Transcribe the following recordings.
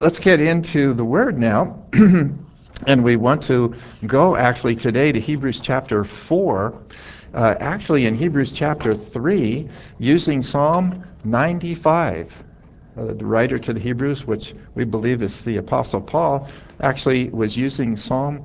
Let's get into the Word now. And we want to go actually today to Hebrews chapter 4. Actually, in Hebrews chapter 3, using Psalm 95. The writer to the Hebrews, which we believe is the Apostle Paul, actually was using Psalm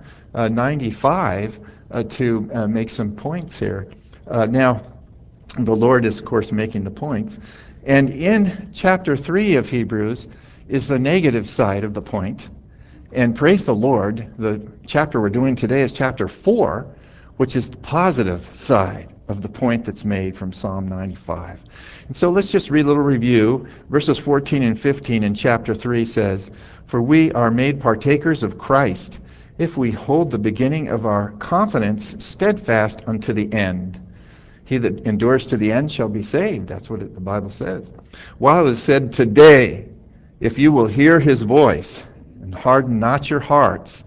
95 to make some points here. Now, the Lord is, of course, making the points. And in chapter 3 of Hebrews is the negative side of the point. And praise the Lord, the chapter we're doing today is chapter 4, which is the positive side of the point that's made from Psalm 95. And so let's just read a little review. Verses 14 and 15 in chapter 3 says, "For we are made partakers of Christ, if we hold the beginning of our confidence steadfast unto the end. He that endures to the end shall be saved." That's what the Bible says. While it is said today, if you will hear his voice, and harden not your hearts,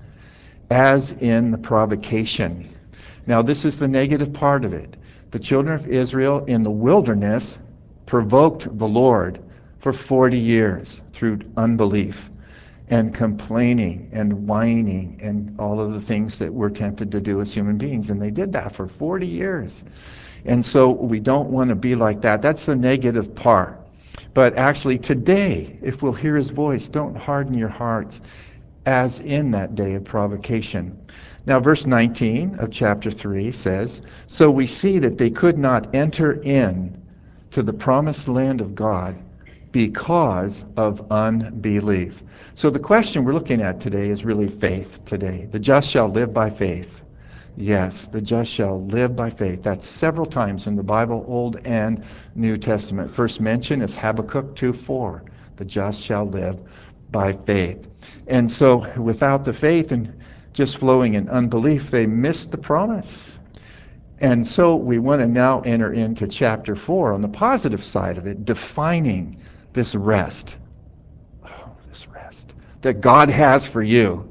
as in the provocation. Now, this is the negative part of it. The children of Israel in the wilderness provoked the Lord for 40 years through unbelief and complaining and whining and all of the things that we're tempted to do as human beings. And they did that for 40 years. And so we don't want to be like that. That's the negative part. But actually today, if we'll hear his voice, don't harden your hearts as in that day of provocation. Now, verse 19 of chapter 3 says, "So we see that they could not enter in to the promised land of God because of unbelief." So the question we're looking at today is really faith today. The just shall live by faith. Yes, the just shall live by faith. That's several times in the Bible, Old and New Testament. First mention is Habakkuk 2:4. The just shall live by faith. And so without the faith and just flowing in unbelief, they missed the promise. And so we want to now enter into chapter 4 on the positive side of it, defining this rest. Oh, this rest that God has for you.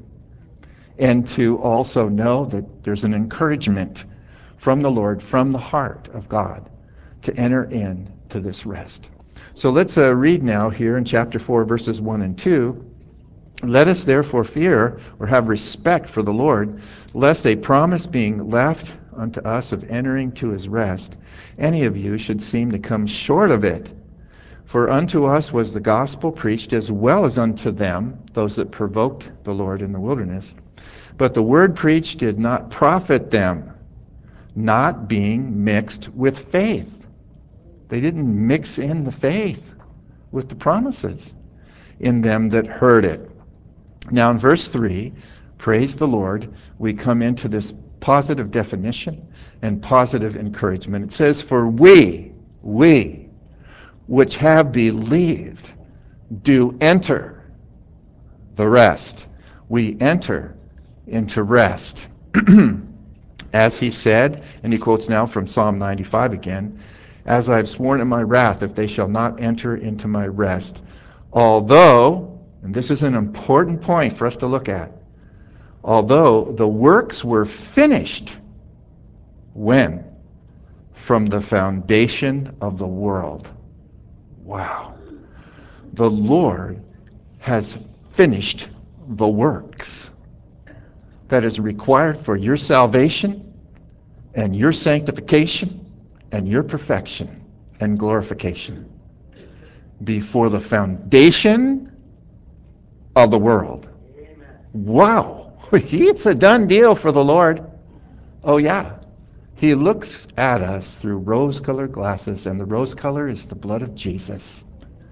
And to also know that there's an encouragement from the Lord, from the heart of God, to enter into this rest. So let's read now here in chapter 4, verses 1 and 2. "Let us therefore fear or have respect for the Lord, lest a promise being left unto us of entering to his rest, any of you should seem to come short of it. For unto us was the gospel preached as well as unto them, those that provoked the Lord in the wilderness. But the word preached did not profit them, not being mixed with faith." They didn't mix in the faith with the promises in them that heard it. Now in verse 3, praise the Lord, we come into this positive definition and positive encouragement. It says, "For we which have believed do enter the rest." We enter into rest. As he said, and he quotes now from Psalm 95 again, "As I have sworn in my wrath, if they shall not enter into my rest, although," and this is an important point for us to look at, "although the works were finished," when? "From the foundation of the world." Wow. The Lord has finished the works that is required for your salvation and your sanctification and your perfection and glorification before the foundation of the world. Wow. It's a done deal for the Lord. Oh yeah. He looks at us through rose-colored glasses, and the rose color is the blood of Jesus.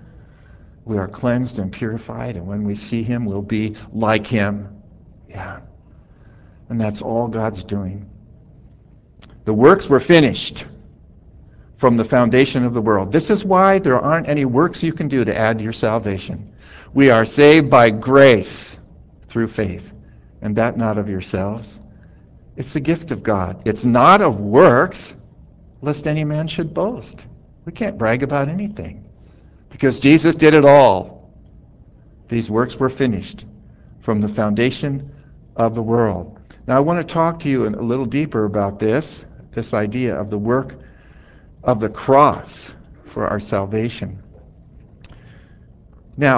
We are cleansed and purified, and when we see him, we'll be like him. Yeah. And that's all God's doing. The works were finished from the foundation of the world. This is why there aren't any works you can do to add to your salvation. We are saved by grace through faith, and that not of yourselves. It's the gift of God. It's not of works, lest any man should boast. We can't brag about anything because Jesus did it all. These works were finished from the foundation of the world. Now I want to talk to you a little deeper about this idea of the work of the cross for our salvation. Now,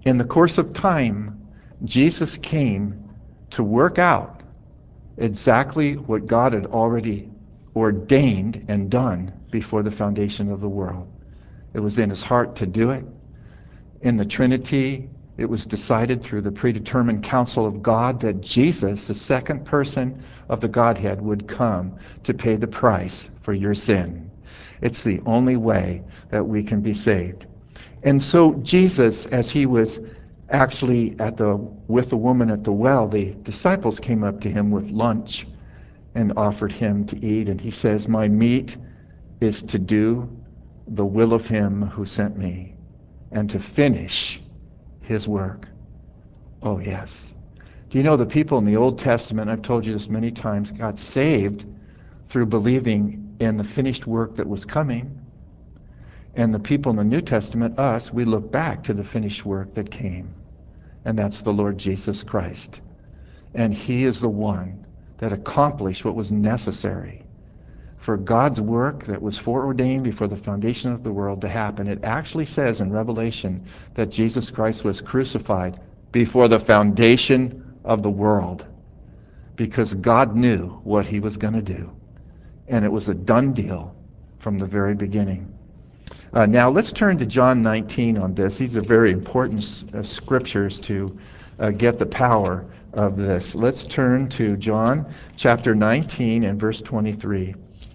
In the course of time, Jesus came to work out exactly what God had already ordained and done before the foundation of the world. It was in his heart to do it. In the Trinity, it was decided through the predetermined counsel of God that Jesus, the second person of the Godhead, would come to pay the price for your sin. It's the only way that we can be saved. And so Jesus, as he was actually with the woman at the well, the disciples came up to him with lunch and offered him to eat. And he says, "My meat is to do the will of him who sent me and to finish his work." Oh, yes. Do you know the people in the Old Testament, I've told you this many times, got saved through believing in the finished work that was coming. And the people in the New Testament, us, we look back to the finished work that came. And that's the Lord Jesus Christ. And he is the one that accomplished what was necessary for God's work that was foreordained before the foundation of the world to happen. It actually says in Revelation that Jesus Christ was crucified before the foundation of the world because God knew what he was going to do. And it was a done deal from the very beginning. Now let's turn to John 19 on this. These are very important scriptures to get the power of this. Let's turn to John chapter 19 and verse 23.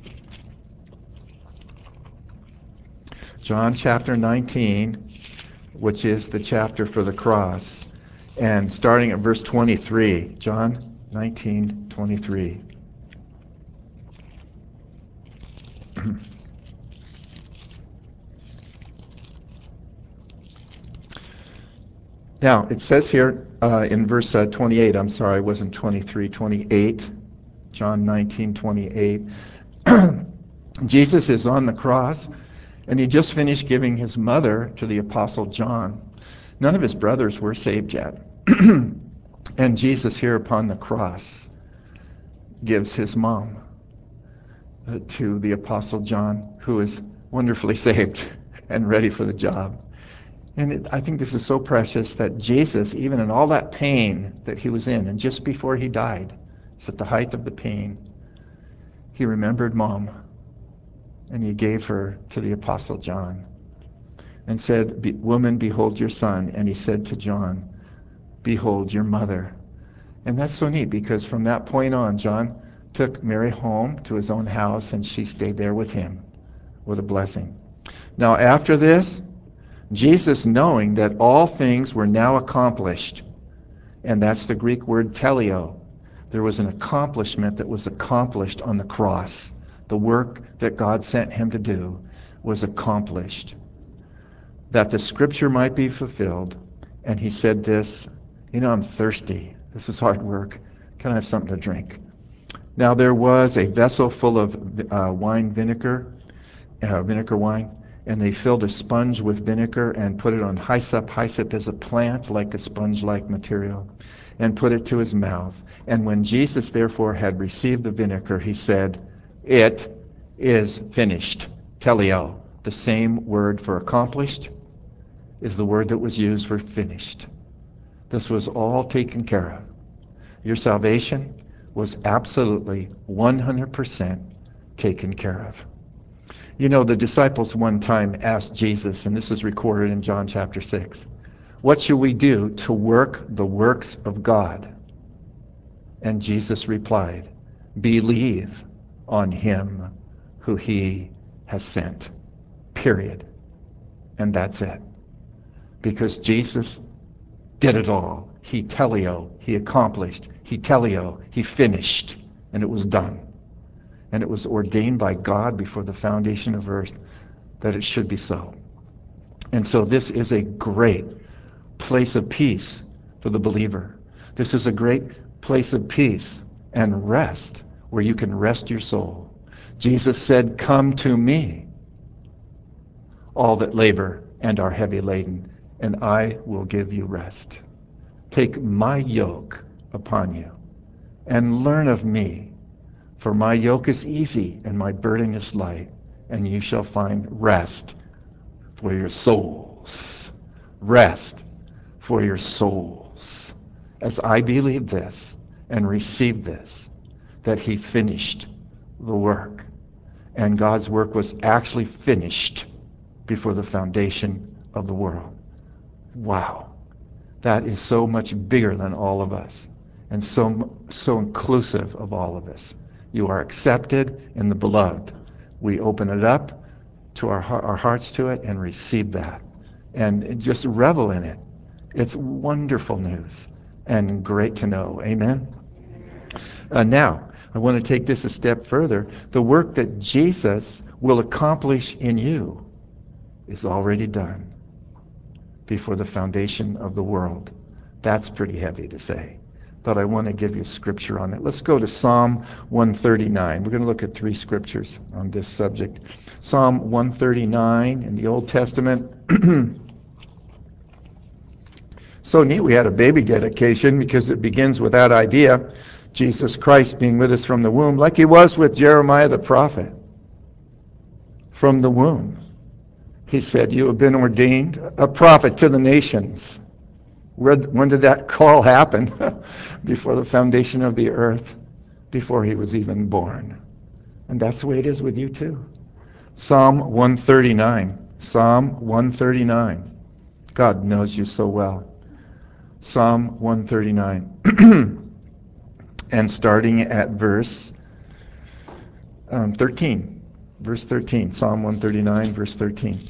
John chapter 19, which is the chapter for the cross, and starting at verse 23. John 19:23. Now, it says here in verse 28, I'm sorry, it wasn't 23, 28, John 19:28. Jesus is on the cross, and he just finished giving his mother to the Apostle John. None of his brothers were saved yet. And Jesus here upon the cross gives his mom to the Apostle John, who is wonderfully saved and ready for the job. And I think this is so precious that Jesus, even in all that pain that he was in, and just before he died, it's at the height of the pain, he remembered mom, and he gave her to the Apostle John and said, "Woman, behold your son." And he said to John, "Behold your mother." And that's so neat because from that point on, John took Mary home to his own house, and she stayed there with him. What a blessing. Now after this, Jesus, knowing that all things were now accomplished, and that's the Greek word teleo, there was an accomplishment that was accomplished on the cross. The work that God sent him to do was accomplished, that the scripture might be fulfilled. And he said this, I'm thirsty. This is hard work. Can I have something to drink? Now there was a vessel full of vinegar wine, and they filled a sponge with vinegar and put it on hyssop. Hyssop is a plant like a sponge-like material, and put it to his mouth. And when Jesus therefore had received the vinegar, he said, "It is finished." Teleo, the same word for accomplished, is the word that was used for finished. This was all taken care of. Your salvation was absolutely 100% taken care of. The disciples one time asked Jesus, and this is recorded in John chapter 6, "What shall we do to work the works of God?" And Jesus replied, "Believe on him who he has sent." Period. And that's it. Because Jesus did it all. He teleo, he accomplished. He teleo, he finished. And it was done. And it was ordained by God before the foundation of earth that it should be so. And so this is a great place of peace for the believer. This is a great place of peace and rest where you can rest your soul. Jesus said, "Come to me, all that labor and are heavy laden, and I will give you rest. Take my yoke upon you and learn of me. For my yoke is easy and my burden is light, and you shall find rest for your souls." Rest for your souls. As I believe this and receive this, that he finished the work. And God's work was actually finished before the foundation of the world. Wow. That is so much bigger than all of us and so inclusive of all of us. You are accepted in the beloved. We open it up to our hearts to it and receive that and just revel in it. It's wonderful news and great to know. Amen. Now, I want to take this a step further. The work that Jesus will accomplish in you is already done before the foundation of the world. That's pretty heavy to say, but I want to give you scripture on it. Let's go to Psalm 139. We're going to look at 3 scriptures on this subject. Psalm 139 in the Old Testament. So neat, we had a baby dedication because it begins with that idea, Jesus Christ being with us from the womb, like he was with Jeremiah the prophet. From the womb, he said, you have been ordained a prophet to the nations. When did that call happen? Before the foundation of the earth, before he was even born. And that's the way it is with you too. Psalm 139. Psalm 139. God knows you so well. Psalm 139. And starting at verse 13. Verse 13. Psalm 139, verse 13.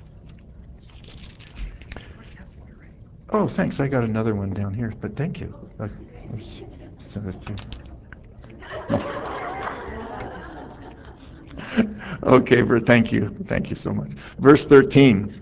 Oh, thanks. I got another one down here, but thank you. Let's send this to you. Okay, thank you. Thank you so much. Verse 13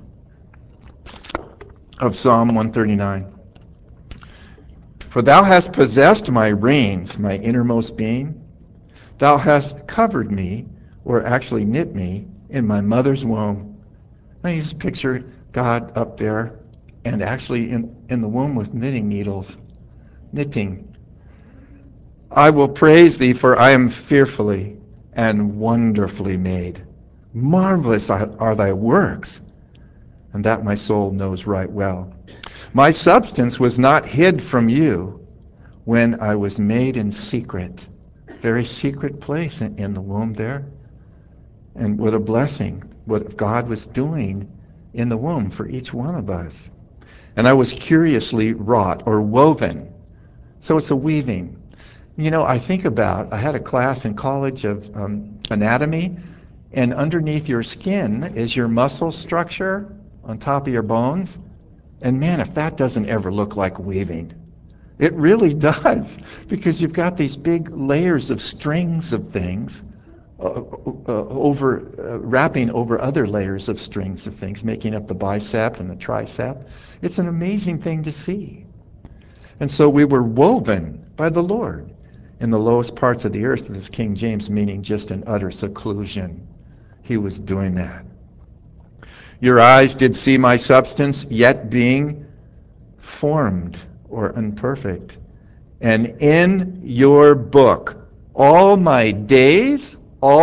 of Psalm 139. For thou hast possessed my reins, my innermost being. Thou hast covered me, or actually knit me, in my mother's womb. Now you just picture God up there and actually in the womb with knitting needles, knitting. I will praise thee, for I am fearfully and wonderfully made. Marvelous are thy works, and that my soul knows right well. My substance was not hid from you when I was made in secret. Very secret place in the womb there. And what a blessing, what God was doing in the womb for each one of us. And I was curiously wrought or woven. So it's a weaving. You know, I had a class in college of anatomy, and underneath your skin is your muscle structure on top of your bones. And man, if that doesn't ever look like weaving, it really does, because you've got these big layers of strings of things wrapping over other layers of strings of things, making up the bicep and the tricep. It's an amazing thing to see. And so we were woven by the Lord in the lowest parts of the earth, this King James meaning just in utter seclusion. He was doing that. Your eyes did see my substance, yet being formed or imperfect. And in your book, all my days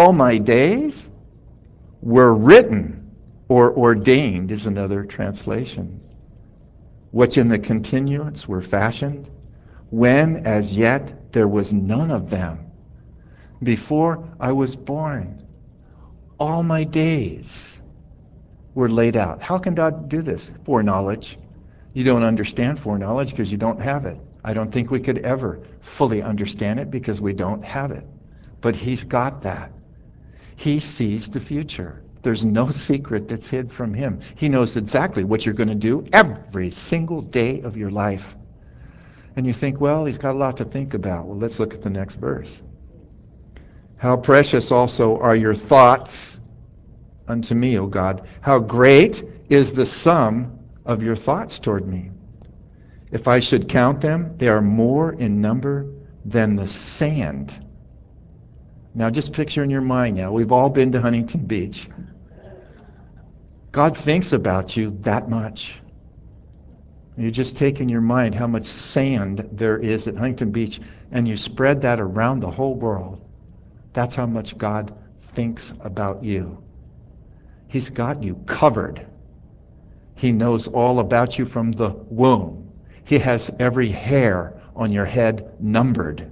were written, or ordained is another translation, which in the continuance were fashioned, when as yet there was none of them. Before I was born, all my days were laid out. How can God do this? Foreknowledge. You don't understand foreknowledge because you don't have it. I don't think we could ever fully understand it because we don't have it. But he's got that. He sees the future. There's no secret that's hid from him. He knows exactly what you're going to do every single day of your life. And you think, well, he's got a lot to think about. Well, let's look at the next verse. How precious also are your thoughts unto me, O God. How great is the sum of your thoughts toward me. If I should count them, they are more in number than the sand. Now just picture in your mind now, we've all been to Huntington Beach. God thinks about you that much. You just take in your mind how much sand there is at Huntington Beach, and you spread that around the whole world. That's how much God thinks about you. He's got you covered. He knows all about you from the womb. He has every hair on your head numbered.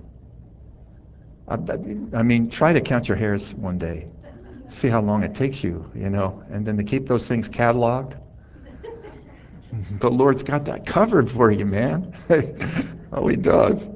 I mean, try to count your hairs one day. See how long it takes you, and then to keep those things cataloged. The Lord's got that covered for you, man. Oh, he does.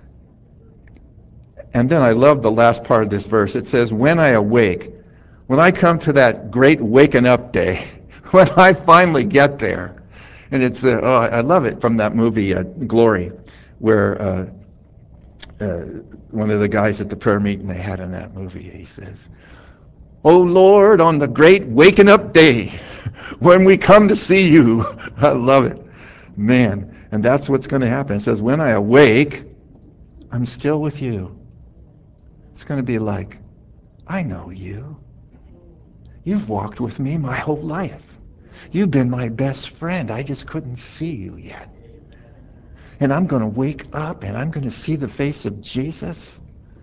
And then I love the last part of this verse. It says, when I awake, when I come to that great waking up day, when I finally get there, and it's, I love it from that movie, Glory, where one of the guys at the prayer meeting they had in that movie, he says, "Oh Lord, on the great waking up day, when we come to see you." I love it. Man, and that's what's going to happen. It says, when I awake, I'm still with you. It's going to be like, I know you. You've walked with me my whole life. You've been my best friend. I just couldn't see you yet. And I'm going to wake up and I'm going to see the face of Jesus.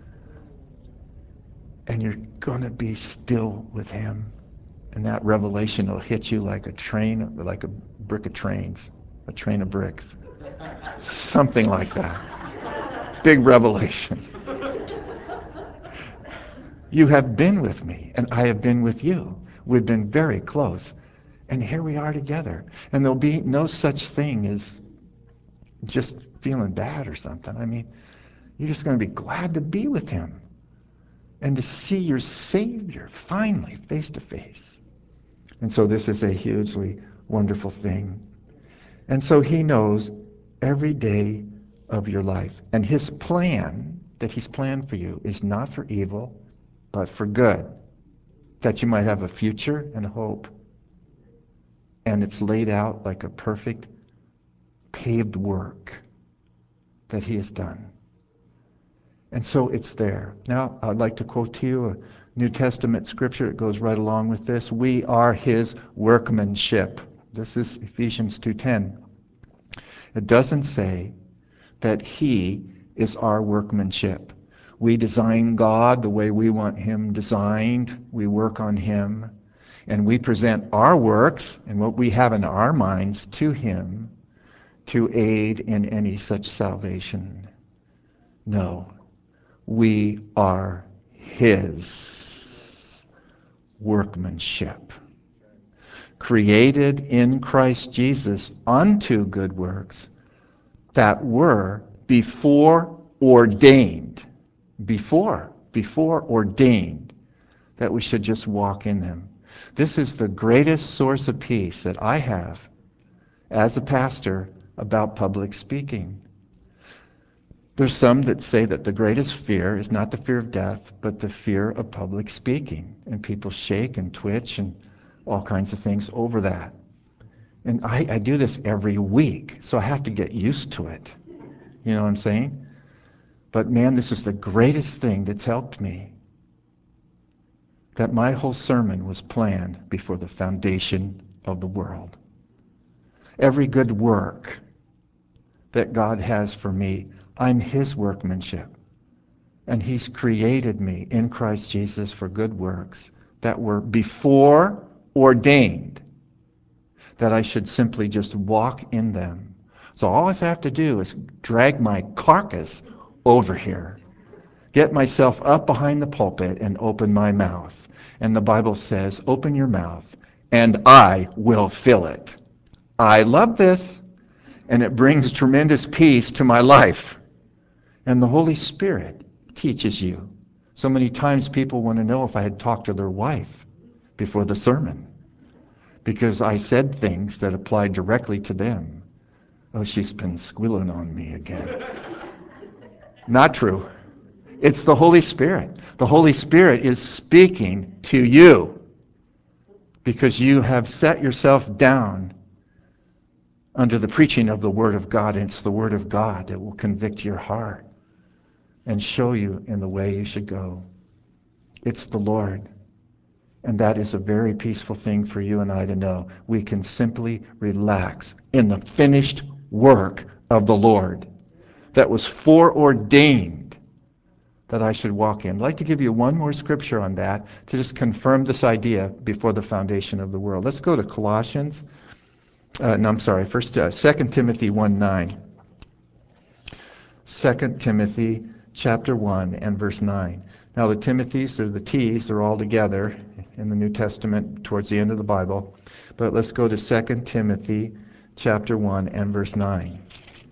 And you're going to be still with him. And that revelation will hit you like a train, like a brick of trains, a train of bricks. Something like that. Big revelation. You have been with me, and I have been with you. We've been very close. And here we are together. And there'll be no such thing as just feeling bad or something. I mean, you're just going to be glad to be with him and to see your Savior finally face to face. And so this is a hugely wonderful thing. And so he knows every day of your life. And his plan that he's planned for you is not for evil, but for good, that you might have a future and hope. And it's laid out like a perfect paved work that he has done. And so it's there. Now, I'd like to quote to you a New Testament scripture that goes right along with this. We are his workmanship. This is Ephesians 2:10. It doesn't say that he is our workmanship. We design God the way we want him designed. We work on him. And we present our works and what we have in our minds to him to aid in any such salvation. No, we are his workmanship, created in Christ Jesus unto good works that were before ordained, before ordained, that we should just walk in them. This is the greatest source of peace that I have as a pastor about public speaking. There's some that say that the greatest fear is not the fear of death, but the fear of public speaking. And people shake and twitch and all kinds of things over that. And I do this every week, so I have to get used to it. You know what I'm saying? But man, this is the greatest thing that's helped me. That my whole sermon was planned before the foundation of the world. Every good work that God has for me, I'm his workmanship. And he's created me in Christ Jesus for good works that were before ordained, that I should simply just walk in them. So all I have to do is drag my carcass over here, get myself up behind the pulpit and open my mouth. And the Bible says, open your mouth and I will fill it. I love this, and it brings tremendous peace to my life. And the Holy Spirit teaches you. So many times people want to know if I had talked to their wife before the sermon, because I said things that applied directly to them. Oh, she's been squealing on me again. Not true. It's the Holy Spirit. The Holy Spirit is speaking to you because you have set yourself down under the preaching of the Word of God. And it's the Word of God that will convict your heart and show you in the way you should go. It's the Lord. And that is a very peaceful thing for you and I to know. We can simply relax in the finished work of the Lord that was foreordained that I should walk in. I'd like to give you one more scripture on that to just confirm this idea before the foundation of the world. Let's go to Colossians no, I'm sorry, 2 Timothy 1:9. 2 Timothy chapter 1 and verse 9. Now the Timothys, or the T's, are all together in the New Testament towards the end of the Bible. But let's go to 2 Timothy chapter 1 and verse 9.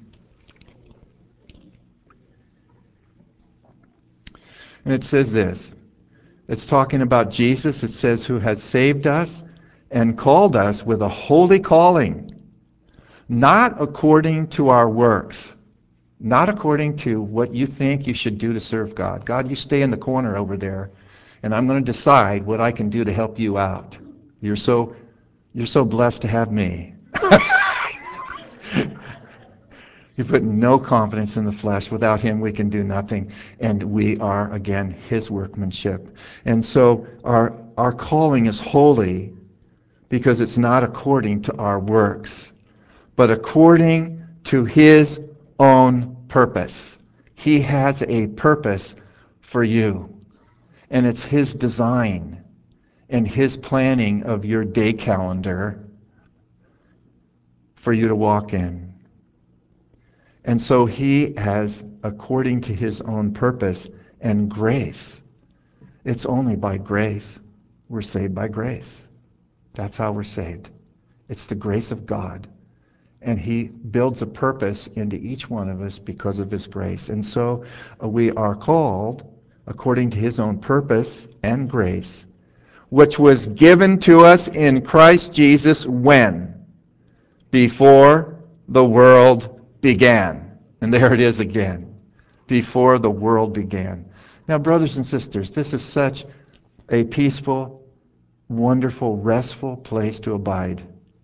And it says this. It's talking about Jesus. It says, who has saved us and called us with a holy calling, not according to our works, not according to what you think you should do to serve God. God, you stay in the corner over there, and I'm going to decide what I can do to help you out. You're so blessed to have me. You put no confidence in the flesh. Without him, we can do nothing. And we are, again, his workmanship. And so our calling is holy because it's not according to our works, but according to his own purpose. He has a purpose for you. And it's his design and his planning of your day calendar for you to walk in. And so he has, according to his own purpose and grace, it's only by grace. We're saved by grace. That's how we're saved. It's the grace of God. And he builds a purpose into each one of us because of his grace. And so we are called according to his own purpose and grace, which was given to us in Christ Jesus when? Before the world began. And there it is again. Before the world began. Now, brothers and sisters, this is such a peaceful, wonderful, restful place to abide.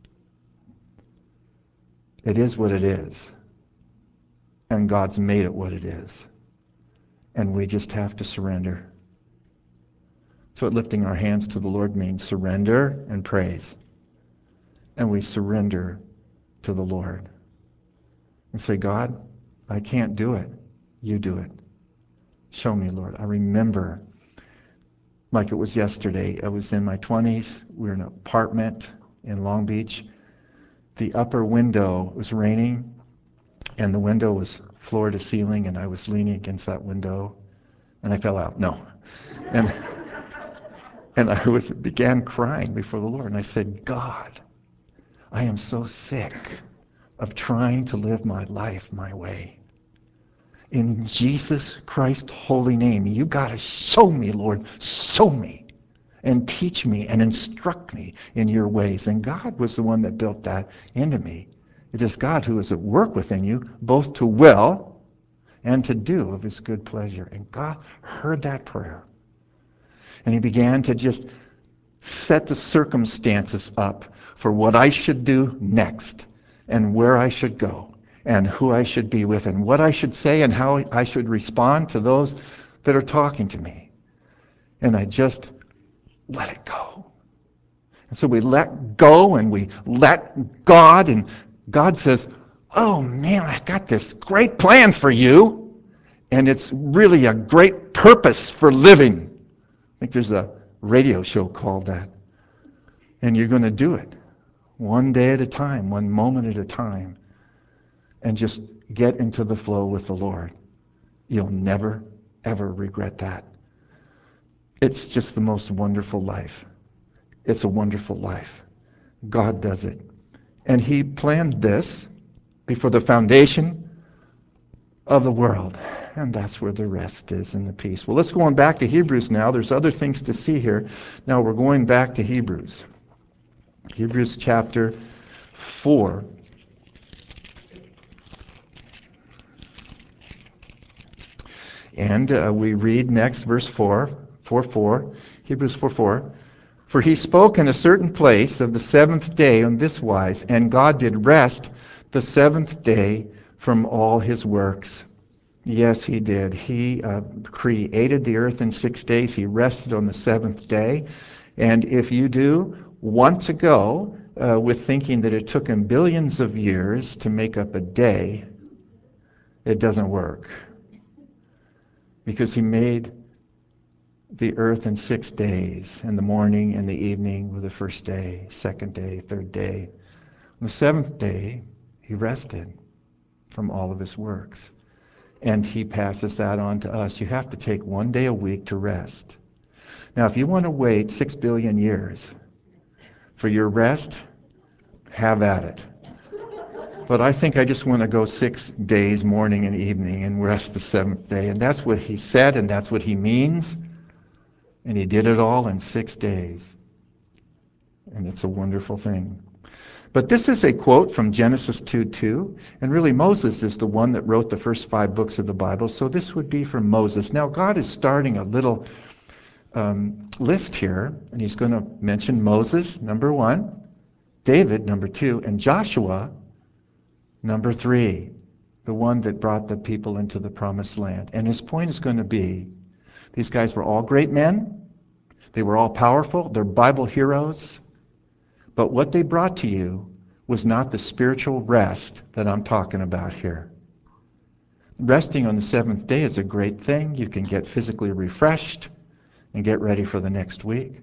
It is what it is. And God's made it what it is. And we just have to surrender. That's what lifting our hands to the Lord means. Surrender and praise. And we surrender to the Lord. And say, God, I can't do it. You do it. Show me, Lord. I remember, like it was yesterday, I was in my 20s. We were in an apartment in Long Beach. The upper window was raining, and the window was floor to ceiling, and I was leaning against that window, and I fell out. No. And I began crying before the Lord, and I said, God, I am so sick of trying to live my life my way. In Jesus Christ's holy name, you got to show me, Lord, show me, and teach me and instruct me in your ways. And God was the one that built that into me. It is God who is at work within you, both to will and to do of his good pleasure. And God heard that prayer. And he began to just set the circumstances up for what I should do next and where I should go and who I should be with and what I should say and how I should respond to those that are talking to me. And I just let it go. And so we let go and we let God, and God says, oh man, I got this great plan for you, and it's really a great purpose for living. I think there's a radio show called that. And you're going to do it one day at a time, one moment at a time, and just get into the flow with the Lord. You'll never, ever regret that. It's just the most wonderful life. It's a wonderful life. God does it. And he planned this before the foundation of the world. And that's where the rest is in the peace. Well, let's go on back to Hebrews now. There's other things to see here. Now we're going back to Hebrews. Hebrews chapter 4. And we read next verse 4, Hebrews 4:4. For he spoke in a certain place of the seventh day on this wise, and God did rest the seventh day from all his works. Yes, he did. He created the earth in 6 days. He rested on the seventh day. And if you do want to go with thinking that it took him billions of years to make up a day, it doesn't work. Because he made the earth in 6 days, and the morning and the evening were the first day, second day, third day The seventh day, he rested from all of his works. And he passes that on to us. You have to take 1 day a week to rest. Now, if you want to wait 6 billion years for your rest, have at it. But I think I just want to go 6 days, morning and evening, and rest the seventh day. And that's what he said, and that's what he means. And he did it all in 6 days. And it's a wonderful thing. But this is a quote from Genesis 2:2, and really Moses is the one that wrote the first 5 books of the Bible, so this would be from Moses. Now God is starting a little list here, and he's going to mention Moses, number 1, David, number 2, and Joshua, number 3, the one that brought the people into the promised land. And his point is going to be, these guys were all great men, they were all powerful, they're Bible heroes, but what they brought to you was not the spiritual rest that I'm talking about here. Resting on the seventh day is a great thing. You can get physically refreshed and get ready for the next week.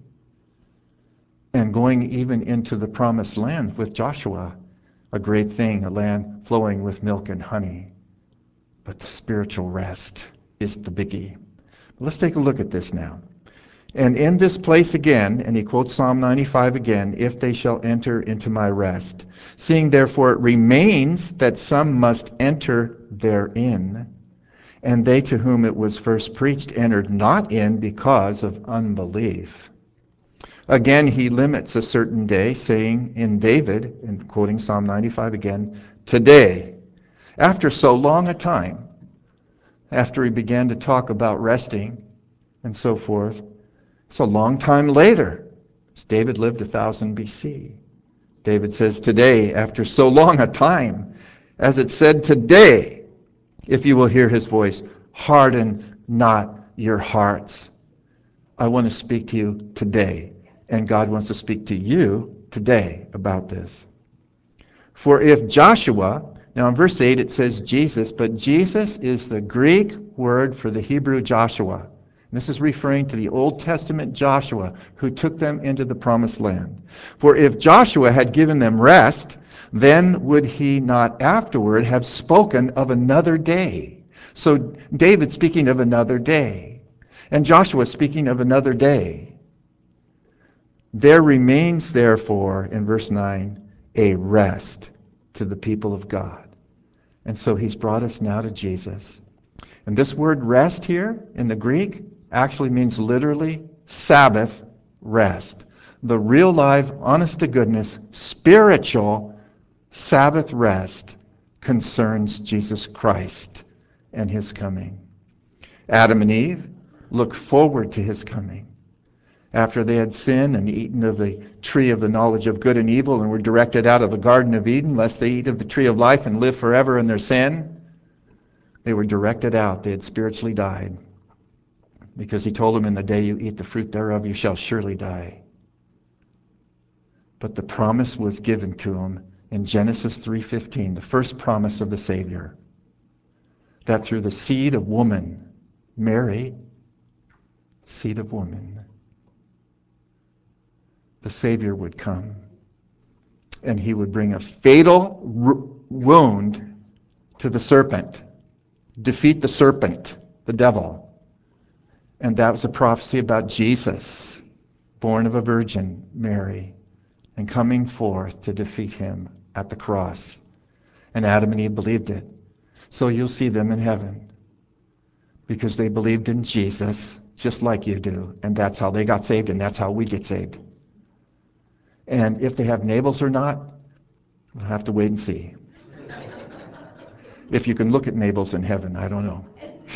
And going even into the promised land with Joshua, a great thing, a land flowing with milk and honey. But the spiritual rest is the biggie. Let's take a look at this now. And in this place again, and he quotes Psalm 95 again, if they shall enter into my rest. Seeing therefore it remains that some must enter therein, and they to whom it was first preached entered not in because of unbelief. Again, he limits a certain day, saying in David, and quoting Psalm 95 again, today, after so long a time, after he began to talk about resting and so forth, it's a long time later. David lived 1000 BC. David says, today, after so long a time, as it said today, if you will hear his voice, harden not your hearts. I want to speak to you today, and God wants to speak to you today about this. For if Joshua, now in verse 8 it says Jesus, but Jesus is the Greek word for the Hebrew Joshua. This is referring to the Old Testament Joshua who took them into the promised land. For if Joshua had given them rest, then would he not afterward have spoken of another day? So David speaking of another day, and Joshua speaking of another day. There remains therefore, in verse 9, a rest to the people of God. And so he's brought us now to Jesus. And this word rest here in the Greek actually means literally Sabbath rest. The real live, honest to goodness, spiritual Sabbath rest concerns Jesus Christ and his coming. Adam and Eve looked forward to his coming. After they had sinned and eaten of the tree of the knowledge of good and evil and were directed out of the Garden of Eden, lest they eat of the tree of life and live forever in their sin, they were directed out. They had spiritually died. Because he told them, in the day you eat the fruit thereof, you shall surely die. But the promise was given to them in Genesis 3:15, the first promise of the Savior, that through the seed of woman, Mary, seed of woman, the Savior would come. And he would bring a fatal wound to the serpent, defeat the serpent, the devil. And that was a prophecy about Jesus, born of a virgin, Mary, and coming forth to defeat him at the cross. And Adam and Eve believed it. So you'll see them in heaven because they believed in Jesus just like you do. And that's how they got saved, and that's how we get saved. And if they have navels or not, we'll have to wait and see. If you can look at navels in heaven, I don't know.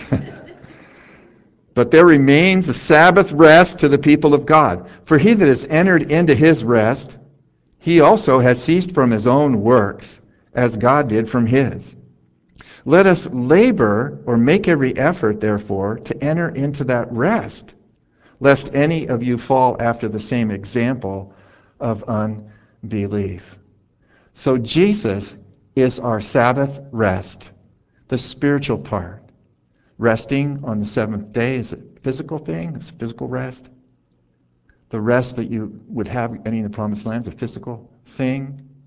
But there remains a Sabbath rest to the people of God. For he that has entered into his rest, he also has ceased from his own works, as God did from his. Let us labor, or make every effort, therefore, to enter into that rest, lest any of you fall after the same example of unbelief. So Jesus is our Sabbath rest, the spiritual part. Resting on the seventh day is a physical thing, it's a physical rest. The rest that you would have any in the promised land is a physical thing.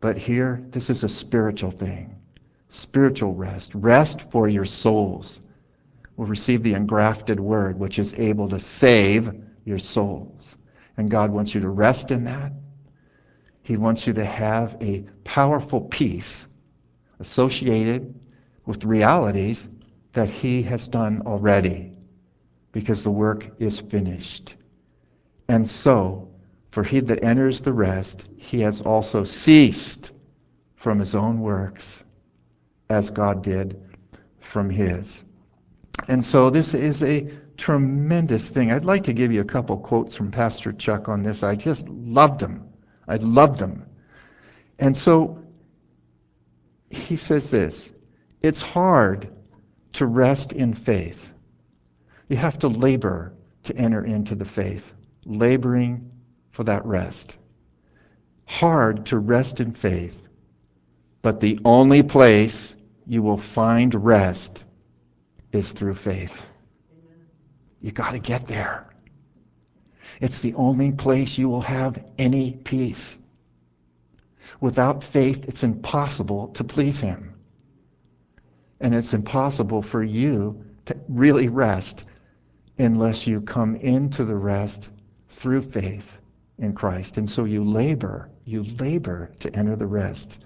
But here, this is a spiritual thing. Spiritual rest. Rest for your souls. Will receive the engrafted word, which is able to save your souls. And God wants you to rest in that. He wants you to have a powerful peace associated with realities that he has done already, because the work is finished. And so, for he that enters the rest, he has also ceased from his own works, as God did from his. And so this is a tremendous thing. I'd like to give you a couple quotes from Pastor Chuck on this. I just loved them. I loved them. And so he says this: it's hard to rest in faith. You have to labor to enter into the faith, laboring for that rest. Hard to rest in faith, but the only place you will find rest is through faith. You got to get there. It's the only place you will have any peace. Without faith, it's impossible to please him. And it's impossible for you to really rest unless you come into the rest through faith in Christ. And so you labor to enter the rest.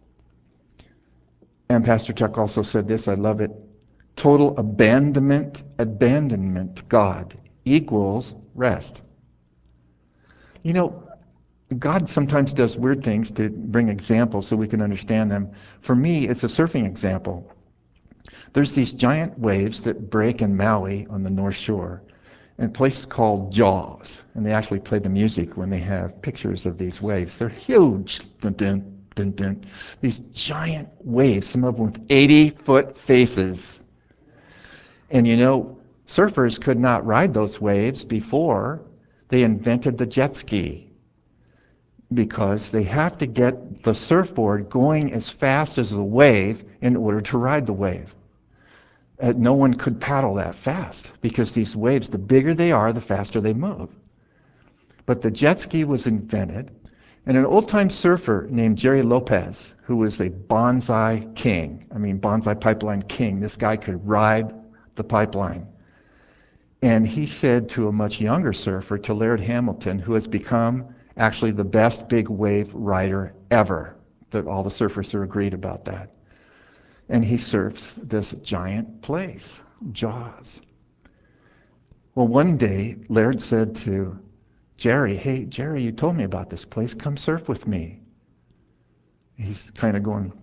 And Pastor Chuck also said this, I love it: total abandonment to God equals rest. You know, God sometimes does weird things to bring examples so we can understand them. For me, it's a surfing example. There's these giant waves that break in Maui on the North Shore, in a place called Jaws. And they actually play the music when they have pictures of these waves. They're huge. Dun, dun, dun, dun. These giant waves, some of them with 80-foot faces. And you know, surfers could not ride those waves before they invented the jet ski, because they have to get the surfboard going as fast as the wave in order to ride the wave. No one could paddle that fast, because these waves, the bigger they are, the faster they move. But the jet ski was invented, and an old-time surfer named Jerry Lopez, who was a bonsai king, bonsai pipeline king, this guy could ride the pipeline. And he said to a much younger surfer, to Laird Hamilton, who has become actually the best big wave rider ever, that all the surfers are agreed about that. And he surfs this giant place, Jaws. Well, one day, Laird said to Jerry, hey, Jerry, you told me about this place. Come surf with me. He's kind of going,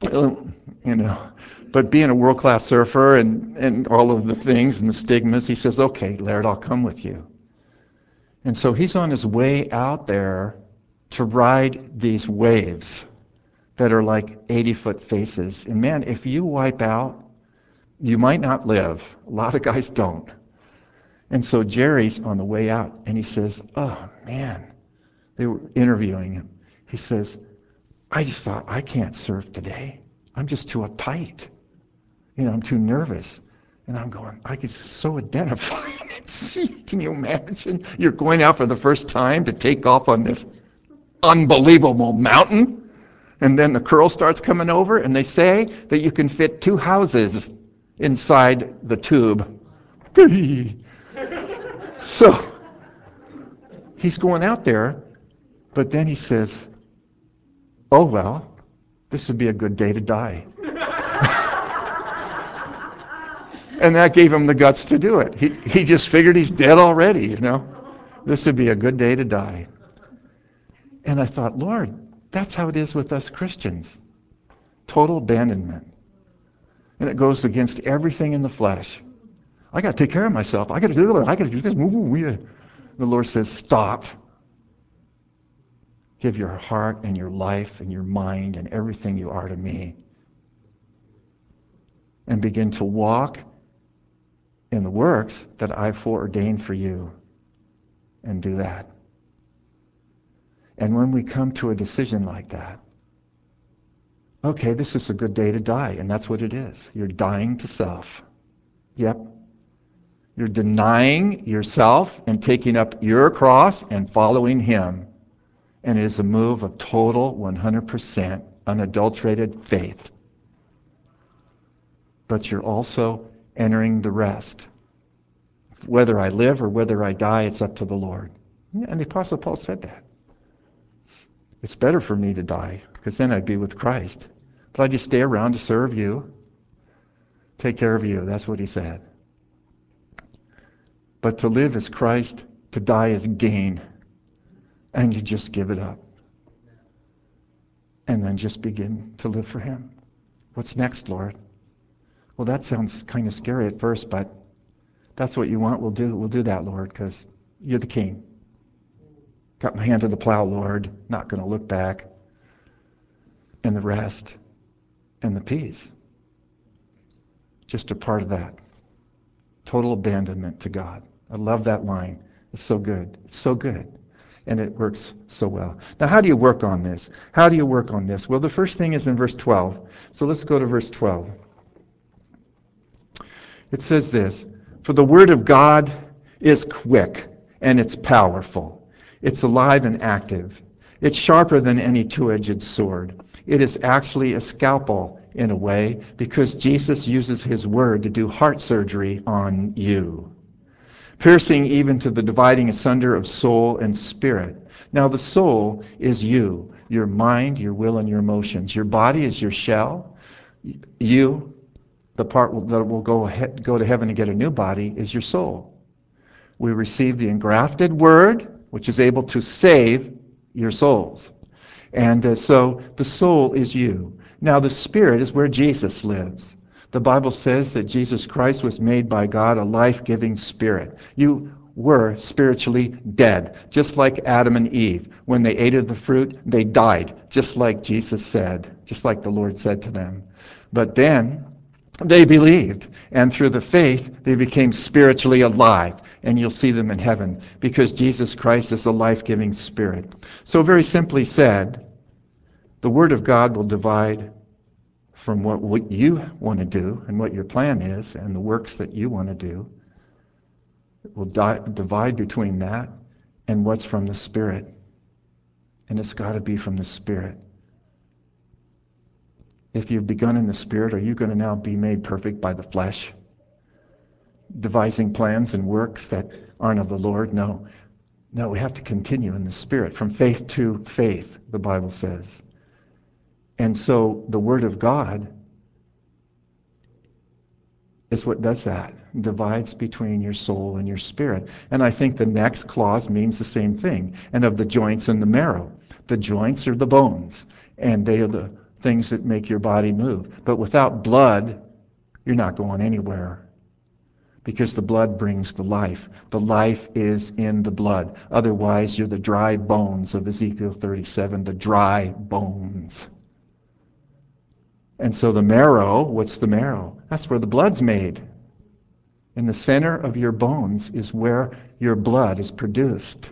But being a world-class surfer and all of the things and the stigmas, he says, okay, Laird, I'll come with you. And so he's on his way out there to ride these waves that are like 80-foot faces. And man, if you wipe out, you might not live. A lot of guys don't. And so Jerry's on the way out, and he says, oh, man. They were interviewing him. He says, I just thought, I can't surf today. I'm just too uptight. I'm too nervous. And I'm going, I could so identify. Can you imagine? You're going out for the first time to take off on this unbelievable mountain, and then the curl starts coming over, and they say that you can fit 2 houses inside the tube. So he's going out there, but then he says, oh, well, this would be a good day to die. And that gave him the guts to do it. He just figured he's dead already, This would be a good day to die. And I thought, Lord, that's how it is with us Christians. Total abandonment. And it goes against everything in the flesh. I got to take care of myself. I got to do it. I got to do this. The Lord says, stop. Give your heart and your life and your mind and everything you are to me. And begin to walk in the works that I've foreordained for you. And do that. And when we come to a decision like that, okay, this is a good day to die, and that's what it is. You're dying to self. Yep. You're denying yourself and taking up your cross and following him. And it is a move of total 100% unadulterated faith. But you're also entering the rest. Whether I live or whether I die, it's up to the Lord. And the Apostle Paul said that. It's better for me to die, because then I'd be with Christ. But I just stay around to serve you, take care of you. That's what he said. But to live is Christ, to die is gain. And you just give it up. And then just begin to live for him. What's next, Lord? Well, that sounds kind of scary at first, but that's what you want. We'll do that, Lord, because you're the king. Got my hand to the plow, Lord. Not going to look back. And the rest and the peace. Just a part of that. Total abandonment to God. I love that line. It's so good. It's so good. And it works so well. Now, how do you work on this? How do you work on this? Well, the first thing is in verse 12. So let's go to verse 12. It says this, "For the word of God is quick, and it's powerful. It's alive and active. It's sharper than any two-edged sword. It is actually a scalpel in a way, because Jesus uses his word to do heart surgery on you. Piercing even to the dividing asunder of soul and spirit." Now the soul is you, your mind, your will, and your emotions. Your body is your shell. You, the part that will go to heaven and get a new body, is your soul. We receive the engrafted word, which is able to save your souls. And so the soul is you. Now the spirit is where Jesus lives. The Bible says that Jesus Christ was made by God a life-giving spirit. You were spiritually dead, just like Adam and Eve. When they ate of the fruit, they died, just like Jesus said, just like the Lord said to them. But then they believed, and through the faith, they became spiritually alive. And you'll see them in heaven, because Jesus Christ is a life-giving spirit. So very simply said, the Word of God will divide from what you want to do and what your plan is and the works that you want to do. It will divide between that and what's from the Spirit. And it's got to be from the Spirit. If you've begun in the Spirit, are you going to now be made perfect by the flesh? Devising plans and works that aren't of the Lord? No. No, we have to continue in the Spirit, from faith to faith, the Bible says. And so the Word of God is what does that. Divides between your soul and your spirit. And I think the next clause means the same thing. And of the joints and the marrow. The joints are the bones, and they are the things that make your body move. But without blood, you're not going anywhere. Because the blood brings the life. The life is in the blood. Otherwise, you're the dry bones of Ezekiel 37, the dry bones. And so the marrow, what's the marrow? That's where the blood's made. In the center of your bones is where your blood is produced.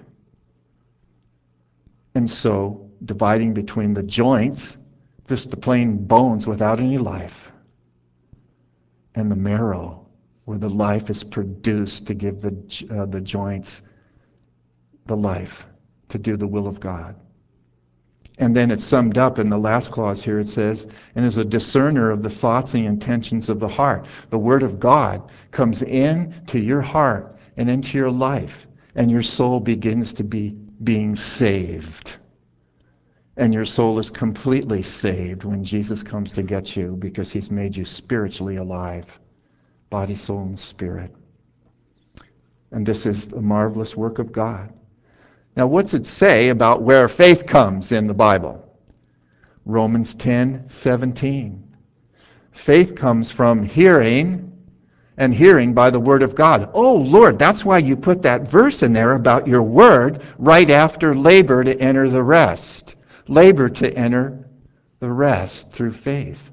And so, dividing between the joints, just the plain bones without any life, and the marrow, where the life is produced to give the joints the life, to do the will of God. And then it's summed up in the last clause here. It says, and is a discerner of the thoughts and intentions of the heart. The Word of God comes in to your heart and into your life, and your soul begins to be being saved. And your soul is completely saved when Jesus comes to get you, because he's made you spiritually alive, body, soul, and spirit. And this is the marvelous work of God. Now, what's it say about where faith comes in the Bible? Romans 10:17. Faith comes from hearing, and hearing by the Word of God. Oh, Lord, that's why you put that verse in there about your Word right after labor to enter the rest. Labor to enter the rest through faith.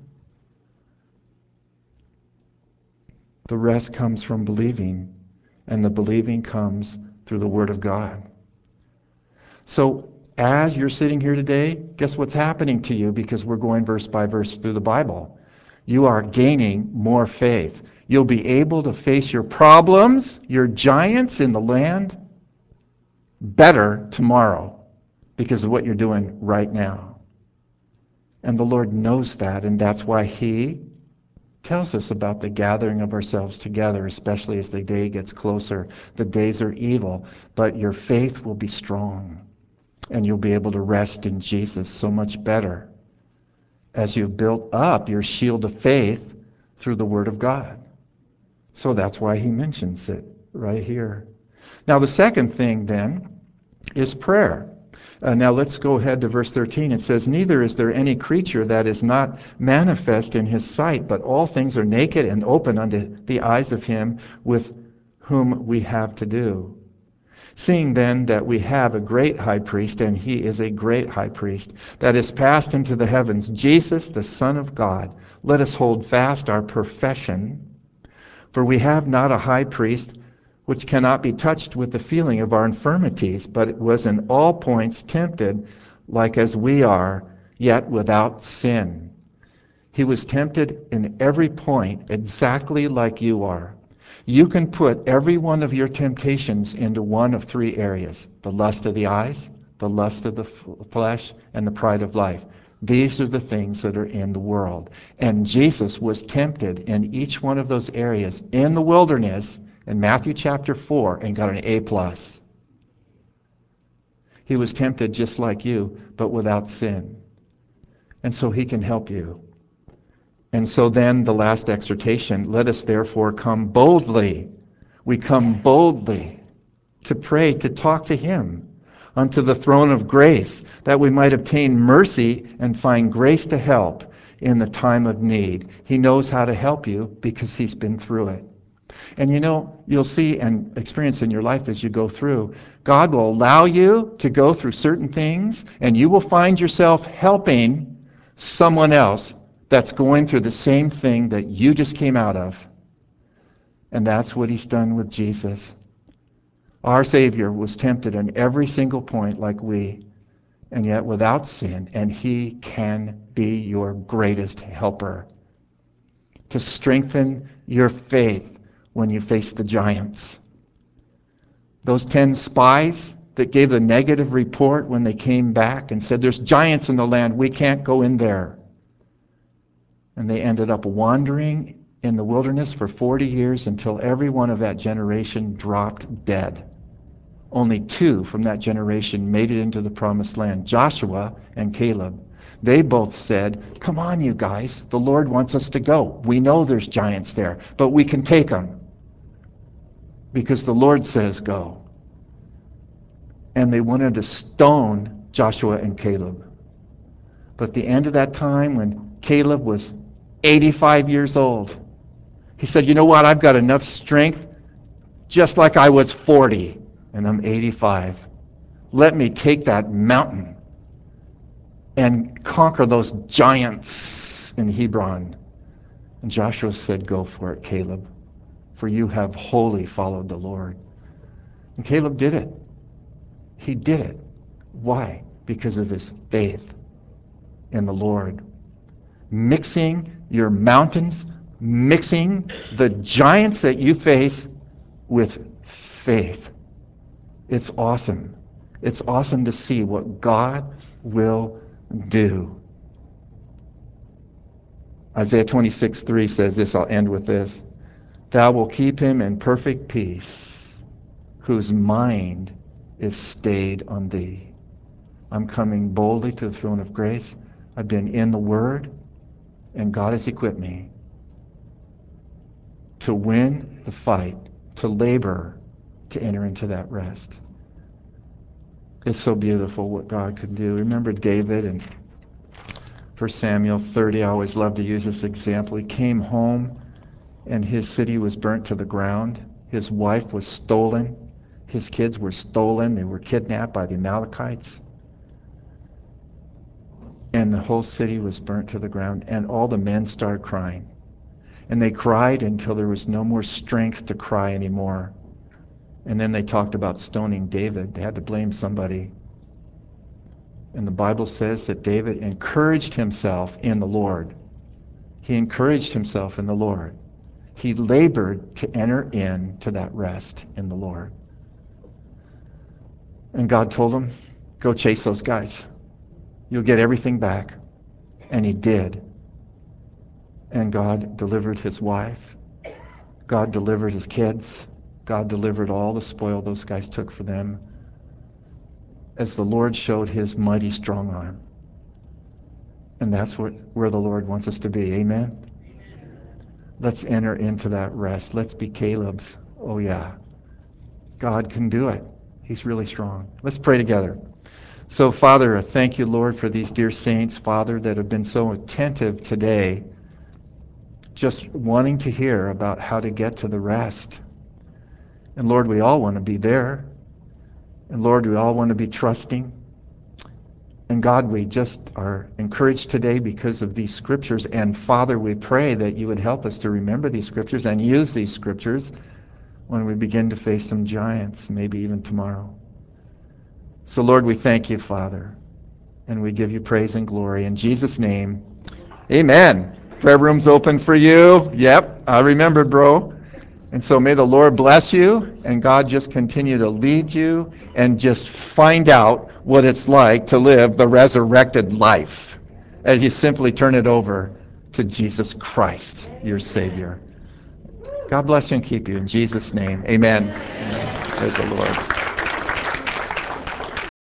The rest comes from believing, and the believing comes through the Word of God. So as you're sitting here today, guess what's happening to you? Because we're going verse by verse through the Bible. You are gaining more faith. You'll be able to face your problems, your giants in the land, better tomorrow because of what you're doing right now. And the Lord knows that, and that's why He tells us about the gathering of ourselves together, especially as the day gets closer. The days are evil, but your faith will be strong, and you'll be able to rest in Jesus so much better as you've built up your shield of faith through the Word of God. So that's why He mentions it right here. Now, the second thing then is prayer. Now let's go ahead to verse 13. It says, "Neither is there any creature that is not manifest in His sight, but all things are naked and open unto the eyes of Him with whom we have to do. Seeing then that we have a great high priest, and He is a great high priest, that is passed into the heavens, Jesus, the Son of God, let us hold fast our profession. For we have not a high priest which cannot be touched with the feeling of our infirmities, but it was in all points tempted like as we are, yet without sin." He was tempted in every point exactly like you are. You can put every one of your temptations into one of three areas: the lust of the eyes, the lust of the flesh, and the pride of life. These are the things that are in the world. And Jesus was tempted in each one of those areas in the wilderness in Matthew chapter 4 and got an A+. He was tempted just like you, but without sin. And so He can help you. And so then the last exhortation, "Let us therefore come boldly." We come boldly to pray, to talk to Him, unto the throne of grace, that we might obtain mercy and find grace to help in the time of need. He knows how to help you because He's been through it. And you'll see and experience in your life as you go through, God will allow you to go through certain things, and you will find yourself helping someone else that's going through the same thing that you just came out of. And that's what He's done with Jesus. Our Savior was tempted in every single point like we, and yet without sin, and He can be your greatest helper to strengthen your faith when you face the giants. Those 10 spies that gave the negative report when they came back and said, "There's giants in the land, we can't go in there." And they ended up wandering in the wilderness for 40 years until every one of that generation dropped dead. Only 2 from that generation made it into the promised land, Joshua and Caleb. They both said, "Come on, you guys, the Lord wants us to go. We know there's giants there, but we can take them because the Lord says go." And they wanted to stone Joshua and Caleb. But at the end of that time, when Caleb was 85 years old, he said, "You know what? I've got enough strength just like I was 40, and I'm 85. Let me take that mountain and conquer those giants in Hebron." And Joshua said, "Go for it, Caleb, for you have wholly followed the Lord." And Caleb did it. He did it. Why? Because of his faith in the Lord. Mixing your mountains, mixing the giants that you face with faith. It's awesome. It's awesome to see what God will do. Isaiah 26:3 says this, I'll end with this. "Thou wilt keep him in perfect peace, whose mind is stayed on thee." I'm coming boldly to the throne of grace. I've been in the Word, and God has equipped me to win the fight, to labor, to enter into that rest. It's so beautiful what God can do. Remember David in 1 Samuel 30, I always love to use this example. He came home and his city was burnt to the ground. His wife was stolen. His kids were stolen. They were kidnapped by the Amalekites. And the whole city was burnt to the ground. And all the men started crying. And they cried until there was no more strength to cry anymore. And then they talked about stoning David. They had to blame somebody. And the Bible says that David encouraged himself in the Lord. He encouraged himself in the Lord. He labored to enter into that rest in the Lord. And God told him, Go chase those guys. You'll get everything back. And he did. And God delivered his wife. God delivered his kids. God delivered all the spoil those guys took for them as the Lord showed his mighty strong arm. And that's where the Lord wants us to be. Amen? Let's enter into that rest. Let's be Caleb's. Oh, yeah. God can do it. He's really strong. Let's pray together. So, Father, thank you, Lord, for these dear saints, Father, that have been so attentive today, just wanting to hear about how to get to the rest. And Lord, we all want to be there. And Lord, we all want to be trusting. And God, we just are encouraged today because of these scriptures. And Father, we pray that you would help us to remember these scriptures and use these scriptures when we begin to face some giants, maybe even tomorrow. So Lord, we thank you, Father, and we give you praise and glory. In Jesus' name, amen. Prayer room's open for you. Yep, I remembered, bro. And so may the Lord bless you, and God just continue to lead you, and just find out what it's like to live the resurrected life as you simply turn it over to Jesus Christ, your Savior. God bless you and keep you. In Jesus' name, amen. Praise the Lord.